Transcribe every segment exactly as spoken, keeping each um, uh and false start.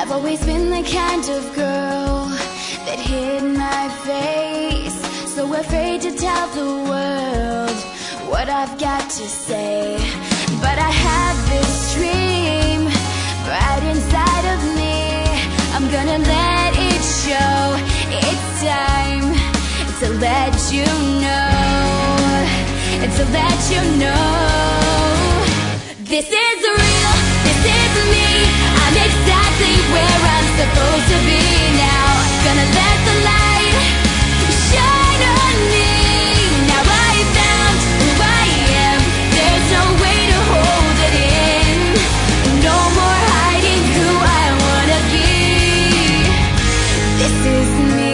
I've always been the kind of girl that hid my face, so afraid to tell the world what I've got to say. But I have this dream right inside of me. I'm gonna let it show. It's time to let you know, to let you know. This is real, this is me. I'm exactly where I'm supposed to be now. Gonna let the light shine on me. Now I found who I am. There's no way to hold it in. No more hiding who I wanna be. This is me.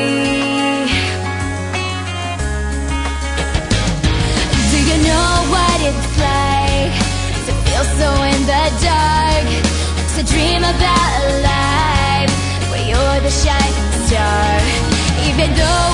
Do you know what it's like to feel so in the dark? To dream about a life where you're the shining star. Even though